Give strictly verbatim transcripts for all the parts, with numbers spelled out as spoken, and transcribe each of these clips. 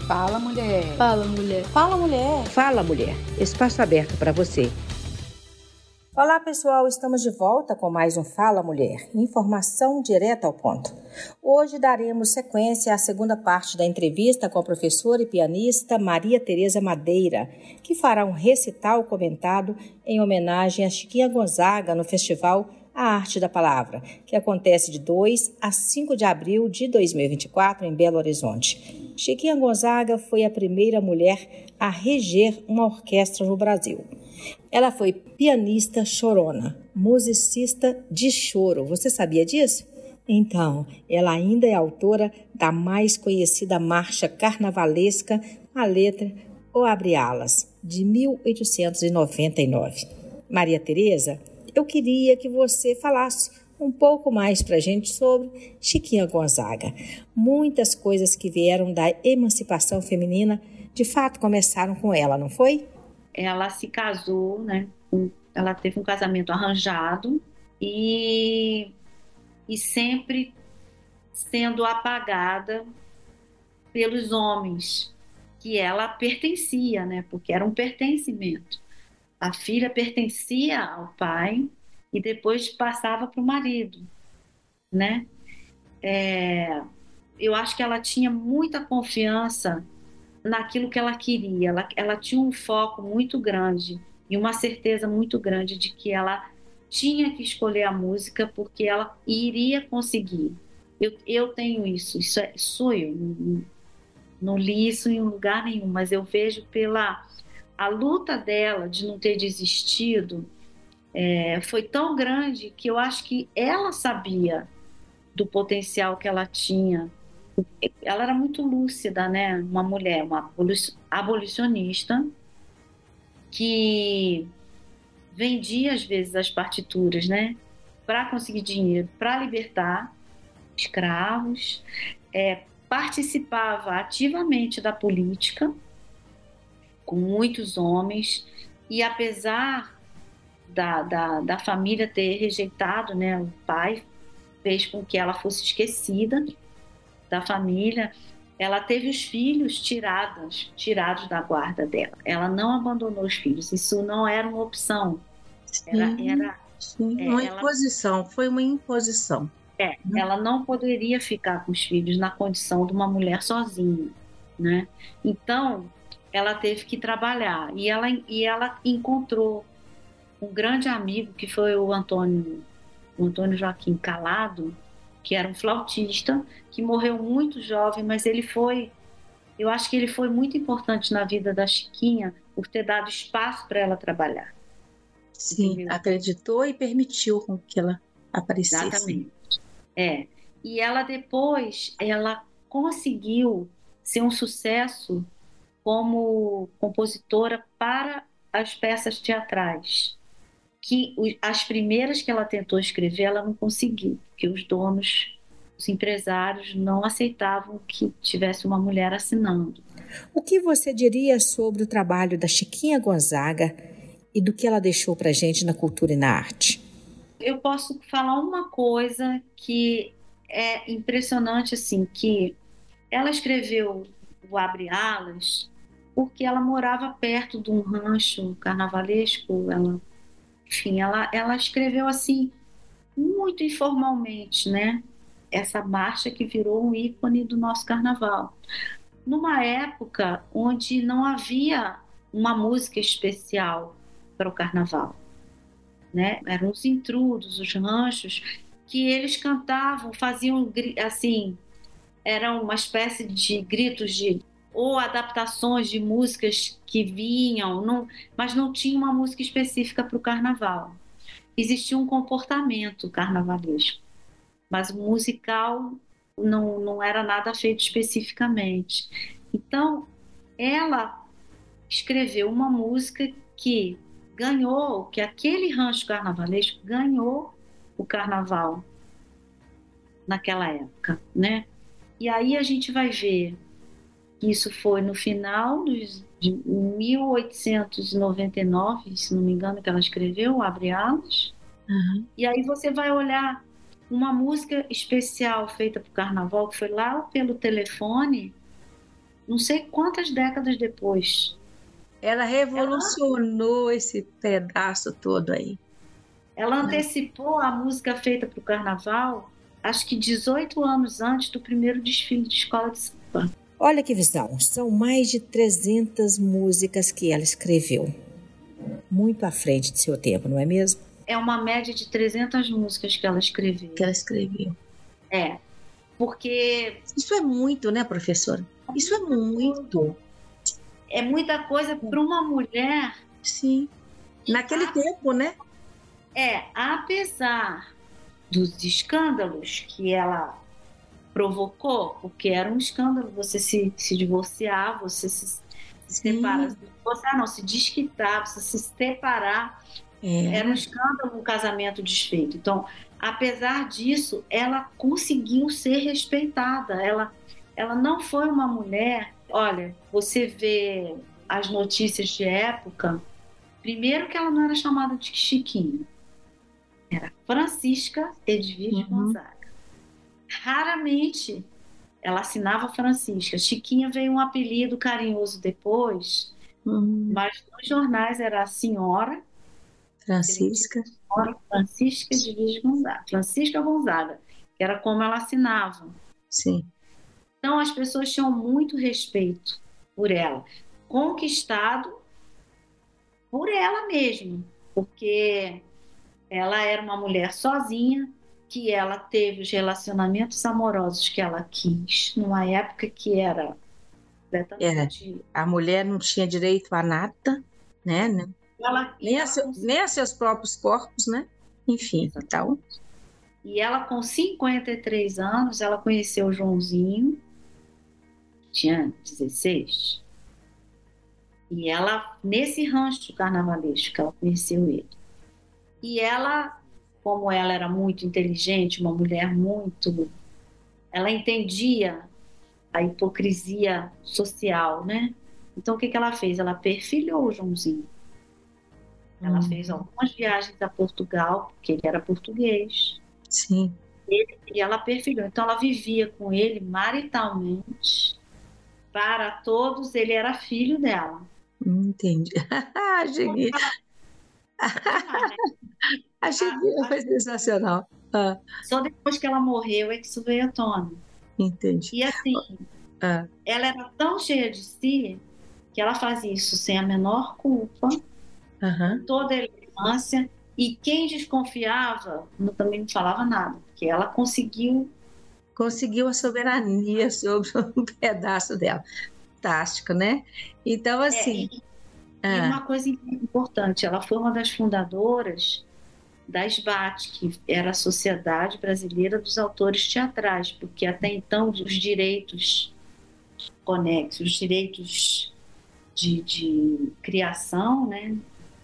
Fala, mulher. Fala, mulher. Fala, mulher. Fala, mulher. Espaço aberto para você. Olá, pessoal. Estamos de volta com mais um Fala, Mulher. Informação direta ao ponto. Hoje daremos sequência à segunda parte da entrevista com a professora e pianista Maria Tereza Madeira, que fará um recital comentado em homenagem a Chiquinha Gonzaga no Festival A Arte da Palavra, que acontece de dois a cinco de abril de dois mil e vinte e quatro em Belo Horizonte. Chiquinha Gonzaga foi a primeira mulher a reger uma orquestra no Brasil. Ela foi pianista chorona, musicista de choro. Você sabia disso? Então, ela ainda é autora da mais conhecida marcha carnavalesca, a letra O Abre Alas, de mil oitocentos e noventa e nove. Maria Tereza, eu queria que você falasse um pouco mais para a gente sobre Chiquinha Gonzaga. Muitas coisas que vieram da emancipação feminina, de fato, começaram com ela, não foi? Ela se casou, né? Ela teve um casamento arranjado e, e sempre sendo apagada pelos homens que ela pertencia, né? Porque era um pertencimento. A filha pertencia ao pai e depois passava para o marido, né? É, eu acho que ela tinha muita confiança naquilo que ela queria. Ela, ela tinha um foco muito grande e uma certeza muito grande de que ela tinha que escolher a música porque ela iria conseguir. Eu, eu tenho isso, isso é, sou eu. Não, não li isso em lugar nenhum, mas eu vejo pela a luta dela de não ter desistido, é, foi tão grande que eu acho que ela sabia do potencial que ela tinha. Ela era muito lúcida, né? Uma mulher, uma abolicionista que vendia às vezes as partituras, né? Para conseguir dinheiro, para libertar escravos, é, participava ativamente da política com muitos homens e apesar da, da, da família ter rejeitado, né? O pai fez com que ela fosse esquecida da família, ela teve os filhos tirados, tirados da guarda dela. Ela não abandonou os filhos, isso não era uma opção. Era, Sim, era, sim. é, Uma ela, imposição, foi uma imposição. É, né? Ela não poderia ficar com os filhos na condição de uma mulher sozinha, né? Então, ela teve que trabalhar e ela, e ela encontrou um grande amigo que foi o Antônio, o Antônio Joaquim Calado, que era um flautista, que morreu muito jovem, mas ele foi, eu acho que ele foi muito importante na vida da Chiquinha por ter dado espaço para ela trabalhar. Sim, entendeu? Acreditou e permitiu com que ela aparecesse. Exatamente. É. E ela depois, ela conseguiu ser um sucesso como compositora para as peças teatrais. Que as primeiras que ela tentou escrever, ela não conseguiu, porque os donos, os empresários não aceitavam que tivesse uma mulher assinando. O que você diria sobre o trabalho da Chiquinha Gonzaga e do que ela deixou para a gente na cultura e na arte? Eu posso falar uma coisa que é impressionante, assim, que ela escreveu o Abre Alas porque ela morava perto de um rancho carnavalesco, ela Enfim, ela, ela escreveu assim, muito informalmente, né? Essa marcha que virou um ícone do nosso carnaval. Numa época onde não havia uma música especial para o carnaval, né? Eram os intrudos, os ranchos, que eles cantavam, faziam assim, eram uma espécie de gritos de ou adaptações de músicas que vinham, não, mas não tinha uma música específica para o carnaval. Existia um comportamento carnavalesco, mas o musical não, não era nada feito especificamente. Então, ela escreveu uma música que ganhou, que aquele rancho carnavalesco ganhou o carnaval naquela época, né? E aí a gente vai ver isso foi no final de mil oitocentos e noventa e nove, se não me engano, que ela escreveu, Abre Alas. Uhum. E aí você vai olhar uma música especial feita para o carnaval, que foi lá pelo telefone, não sei quantas décadas depois. Ela revolucionou ela... esse pedaço todo aí. Ela antecipou a música feita para o carnaval, acho que dezoito anos antes do primeiro desfile de escola de samba. Olha que visão, são mais de trezentas músicas que ela escreveu. Muito à frente de seu tempo, não é mesmo? É uma média de trezentas músicas que ela escreveu. Que ela escreveu. É, porque... Isso é muito, né, professora? Isso é muito. É muita coisa para uma mulher. Sim, naquele a... tempo, né? É, apesar dos escândalos que ela provocou, porque era um escândalo você se, se divorciar, você se, se separar, se divorciar não, se desquitar, você se separar, é. Era um escândalo um casamento desfeito. Então, apesar disso, ela conseguiu ser respeitada, ela, ela não foi uma mulher, olha, você vê as notícias de época, primeiro que ela não era chamada de Chiquinha, era Francisca Edvige uhum. Gonzaga. Raramente ela assinava Francisca. Chiquinha veio um apelido carinhoso depois, uhum. mas nos jornais era a senhora Francisca. Senhora Francisca Edvige Gonzaga. Francisca Gonzaga, que era como ela assinava. Sim. Então as pessoas tinham muito respeito por ela, conquistado por ela mesma, porque ela era uma mulher sozinha, que ela teve os relacionamentos amorosos que ela quis, numa época que era... era a mulher não tinha direito a nada, né? né? Ela, nem, ela a seu, conseguiu... nem a seus próprios corpos, né? Enfim, tal. E ela, com cinquenta e três anos, ela conheceu o Joãozinho, tinha dezesseis, e ela, nesse rancho carnavalesco, ela conheceu ele. E ela, como ela era muito inteligente, uma mulher muito... Ela entendia a hipocrisia social, né? Então, o que, que ela fez? Ela perfilhou o Joãozinho. Ela hum. fez algumas viagens a Portugal, porque ele era português. Sim. Ele, e ela perfilhou. Então, ela vivia com ele maritalmente. Para todos, ele era filho dela. Entendi. Cheguei. Achei que foi sensacional. Ah. Só depois que ela morreu é que isso veio à tona. Entendi. E assim, ah. ela era tão cheia de si que ela fazia isso sem a menor culpa, uhum. toda a elegância, e quem desconfiava não, também não falava nada, porque ela conseguiu... Conseguiu a soberania sobre um pedaço dela. Fantástico, né? Então, assim... É, e, ah. e uma coisa importante, ela foi uma das fundadoras da S B A T, que era a Sociedade Brasileira dos Autores Teatrais, porque até então os direitos conexos, os direitos de, de criação, né,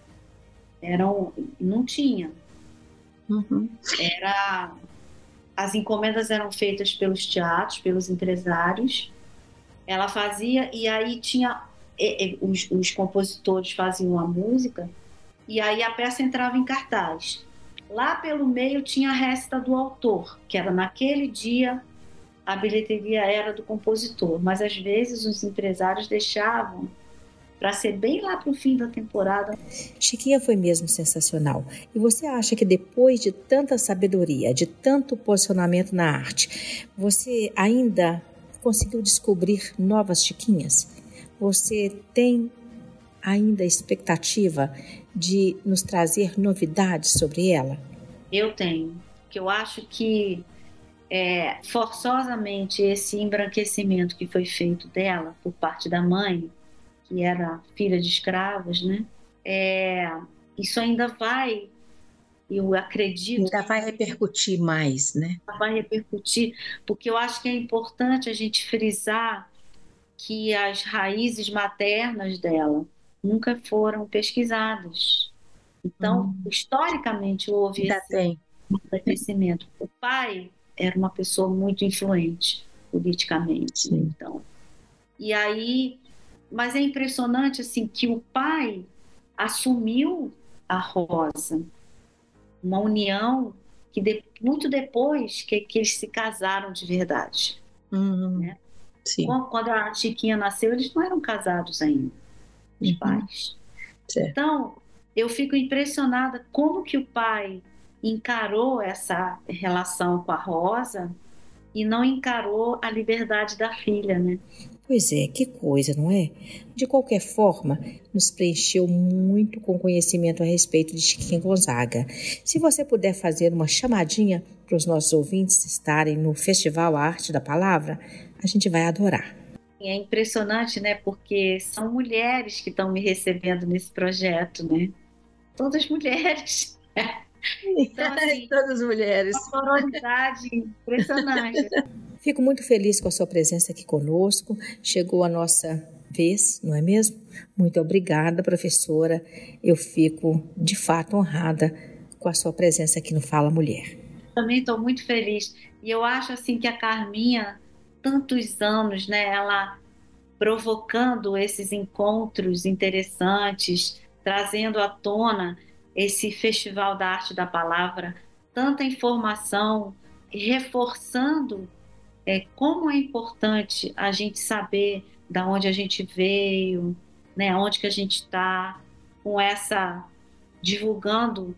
eram, não tinha. Uhum. Era, as encomendas eram feitas pelos teatros, pelos empresários, ela fazia, e aí tinha, e, e, os, os compositores faziam a música, e aí a peça entrava em cartaz. Lá pelo meio tinha a resta do autor, que era naquele dia a bilheteria era do compositor, mas às vezes os empresários deixavam para ser bem lá para o fim da temporada. Chiquinha foi mesmo sensacional. E você acha que depois de tanta sabedoria, de tanto posicionamento na arte, você ainda conseguiu descobrir novas Chiquinhas? Você tem ainda expectativa de nos trazer novidades sobre ela? Eu tenho, porque eu acho que é, forçosamente esse embranquecimento que foi feito dela por parte da mãe, que era filha de escravas, né? É, isso ainda vai, eu acredito... Ainda vai repercutir mais, né? Vai repercutir, porque eu acho que é importante a gente frisar que as raízes maternas dela nunca foram pesquisadas. Então, hum. historicamente, houve Já esse tem. crescimento. O pai era uma pessoa muito influente politicamente. Sim. Então, e aí, mas é impressionante assim que o pai assumiu a Rosa, uma união que de, muito depois que, que eles se casaram de verdade. Uhum. Né? Sim. Quando a Chiquinha nasceu, eles não eram casados ainda, os Uhum. pais. Certo. Então, eu fico impressionada como que o pai encarou essa relação com a Rosa e não encarou a liberdade da filha, né? Pois é, que coisa, não é? De qualquer forma, nos preencheu muito com conhecimento a respeito de Chiquinha Gonzaga. Se você puder fazer uma chamadinha para os nossos ouvintes estarem no Festival Arte da Palavra, a gente vai adorar. É impressionante, né? Porque são mulheres que estão me recebendo nesse projeto, né? Todas mulheres. Então, assim, todas mulheres. uma sororidade impressionante. Fico muito feliz com a sua presença aqui conosco. Chegou a nossa vez, não é mesmo? Muito obrigada, professora. Eu fico, de fato, honrada com a sua presença aqui no Fala Mulher. Também estou muito feliz. E eu acho assim que a Carminha, tantos anos, né, ela provocando esses encontros interessantes, trazendo à tona esse Festival da Arte da Palavra, tanta informação, reforçando é, como é importante a gente saber da onde a gente veio, né, onde que a gente está, com essa divulgando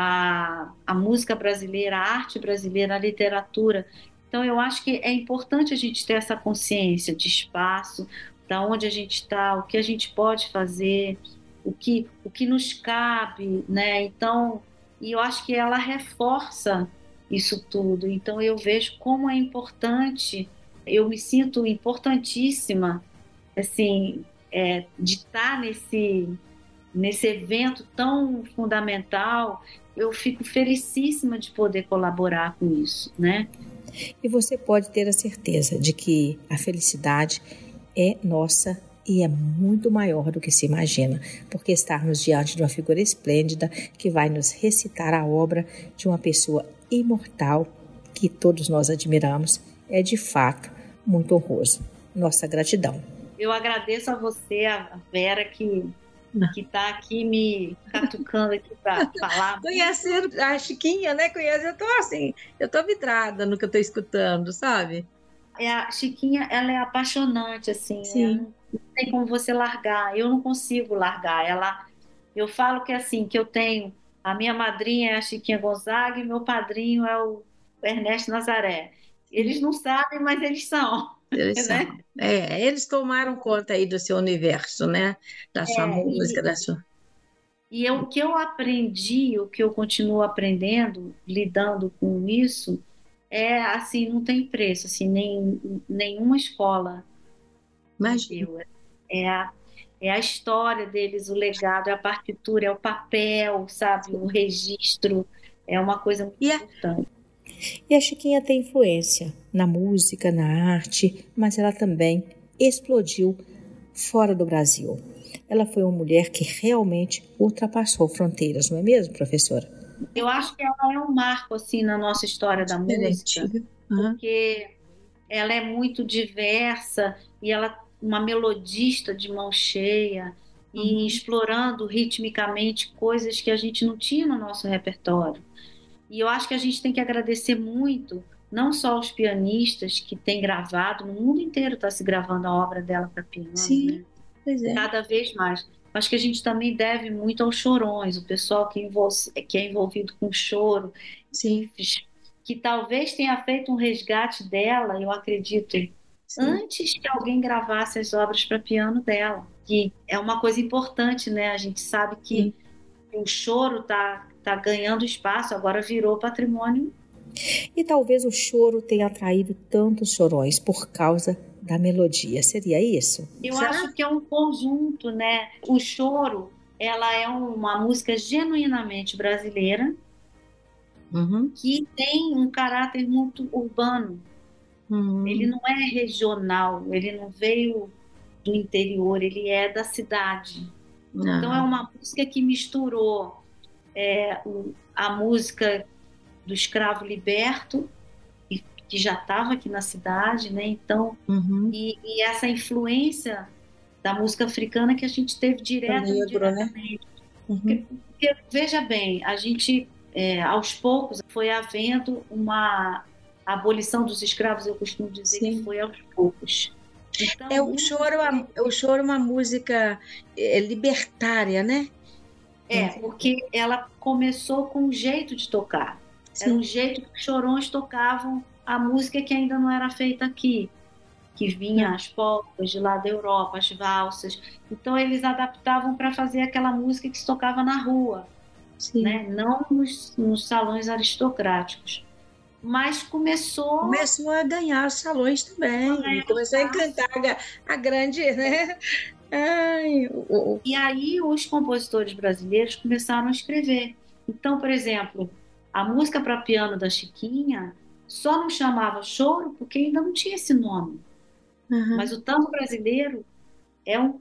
a, a música brasileira, a arte brasileira, a literatura. Então, eu acho que é importante a gente ter essa consciência de espaço, da onde a gente está, o que a gente pode fazer, o que, o que nos cabe, né? Então, e eu acho que ela reforça isso tudo. Então, eu vejo como é importante, eu me sinto importantíssima, assim, é, de estar nesse, nesse evento tão fundamental. Eu fico felicíssima de poder colaborar com isso, né? E você pode ter a certeza de que a felicidade é nossa e é muito maior do que se imagina, porque estarmos diante de uma figura esplêndida que vai nos recitar a obra de uma pessoa imortal que todos nós admiramos é de fato muito honroso. Nossa gratidão. Eu agradeço a você, a Vera, que que está aqui me catucando aqui para falar. Conhecer a Chiquinha, né? Conhecer, eu tô assim, eu tô vidrada no que eu tô escutando, sabe? É, a Chiquinha, ela é apaixonante, assim, Sim. Não, não tem como você largar, eu não consigo largar. Ela, eu falo que assim, que eu tenho, a minha madrinha é a Chiquinha Gonzaga e meu padrinho é o Ernesto Nazaré. Eles não sabem, mas eles são. Eles né? são. É, eles tomaram conta aí do seu universo, né? Da sua É, música, e, da sua. e eu, o que eu aprendi, o que eu continuo aprendendo, lidando com isso, é assim, não tem preço, assim, nem, nenhuma escola Mas deu. É a, é a história deles, o legado, é a partitura, é o papel, sabe? O registro, é uma coisa muito e a, importante. E a Chiquinha tem influência na música, na arte, mas ela também explodiu fora do Brasil. Ela foi uma mulher que realmente ultrapassou fronteiras, não é mesmo, professora? Eu acho que ela é um marco assim na nossa história da diferente. música, Uhum. porque ela é muito diversa e ela uma melodista de mão cheia e Uhum. explorando ritmicamente coisas que a gente não tinha no nosso repertório. E eu acho que a gente tem que agradecer muito, não só aos pianistas que têm gravado, no mundo inteiro está se gravando a obra dela para piano, Sim, né? pois é. Cada vez mais. Acho que a gente também deve muito aos chorões, o pessoal que, envolve, que é envolvido com choro, Sim. que, que talvez tenha feito um resgate dela, eu acredito, Sim. antes que alguém gravasse as obras para piano dela, que é uma coisa importante, né? A gente sabe que Sim. o choro está tá ganhando espaço, agora virou patrimônio. E talvez o choro tenha atraído tantos chorões por causa da melodia, seria isso? Eu Será? acho que é um conjunto, né? O choro, ela é uma música genuinamente brasileira, uhum. que tem um caráter muito urbano. Uhum. Ele não é regional, ele não veio do interior, ele é da cidade. Uhum. Então é uma música que misturou é, a música do escravo liberto, que já estava aqui na cidade, né? Então, uhum. e, e essa influência da música africana que a gente teve direto e indiretamente. Né? Uhum. Porque, porque, veja bem, a gente, é, aos poucos, foi havendo uma abolição dos escravos, eu costumo dizer Sim. que foi aos poucos. Então, É, o choro, é o choro é uma música é, libertária, né? É, porque ela começou com um jeito de tocar. Sim. Era um jeito que os chorões tocavam a música que ainda não era feita aqui, que vinha as polcas de lá da Europa, as valsas. Então eles adaptavam para fazer aquela música que se tocava na rua, né? Não nos, nos salões aristocráticos. Mas começou... Começou a ganhar os salões também, a ganhar começou a encantar a, a grande, né? Ai, o, o... E aí os compositores brasileiros começaram a escrever. Então, por exemplo, a música para piano da Chiquinha só não chamava choro porque ainda não tinha esse nome. Uhum. Mas o tango brasileiro é um,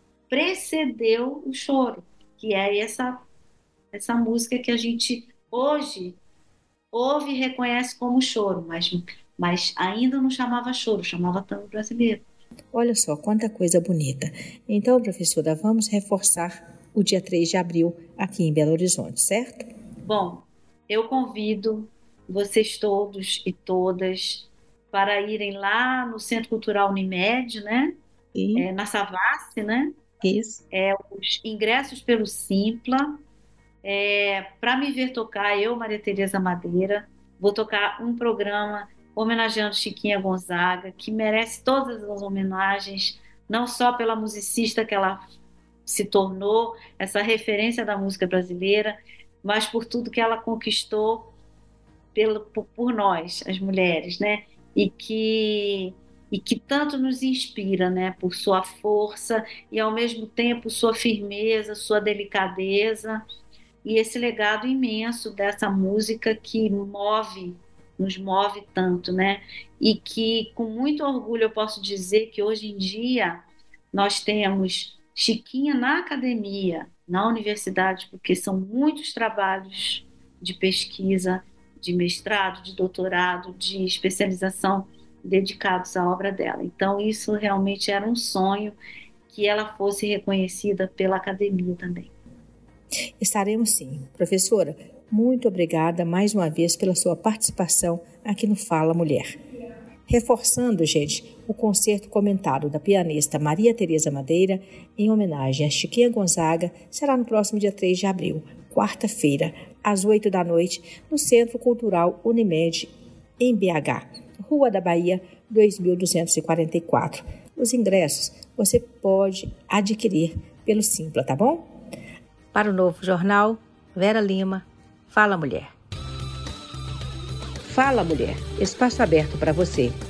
precedeu o choro, que é essa, essa música que a gente hoje ouve e reconhece como choro, mas, mas ainda não chamava choro, chamava tango brasileiro. Olha só, quanta coisa bonita. Então, professora, vamos reforçar o dia três de abril aqui em Belo Horizonte, certo? Bom, eu convido vocês todos e todas para irem lá no Centro Cultural Unimed, né? É, na Savassi, né? Isso. É, os ingressos pelo Simpla. É, para me ver tocar, eu, Maria Tereza Madeira, vou tocar um programa homenageando Chiquinha Gonzaga, que merece todas as homenagens, não só pela musicista que ela se tornou, essa referência da música brasileira, mas por tudo que ela conquistou pelo, por, por nós, as mulheres, né? E que, e que tanto nos inspira, né? Por sua força e, ao mesmo tempo, sua firmeza, sua delicadeza e esse legado imenso dessa música que move, nos move tanto, né? E que, com muito orgulho, eu posso dizer que hoje em dia nós temos Chiquinha na academia, na universidade, porque são muitos trabalhos de pesquisa, de mestrado, de doutorado, de especialização dedicados à obra dela. Então, isso realmente era um sonho, que ela fosse reconhecida pela academia também. Estaremos sim. Professora, muito obrigada mais uma vez pela sua participação aqui no Fala Mulher. Reforçando, gente, o concerto comentado da pianista Maria Tereza Madeira em homenagem a Chiquinha Gonzaga será no próximo dia três de abril, quarta-feira, às oito da noite, no Centro Cultural Unimed, em B H, Rua da Bahia, dois mil duzentos e quarenta e quatro. Os ingressos você pode adquirir pelo Simpla, tá bom? Para o Novo Jornal, Vera Lima, Fala Mulher. Fala Mulher, espaço aberto para você.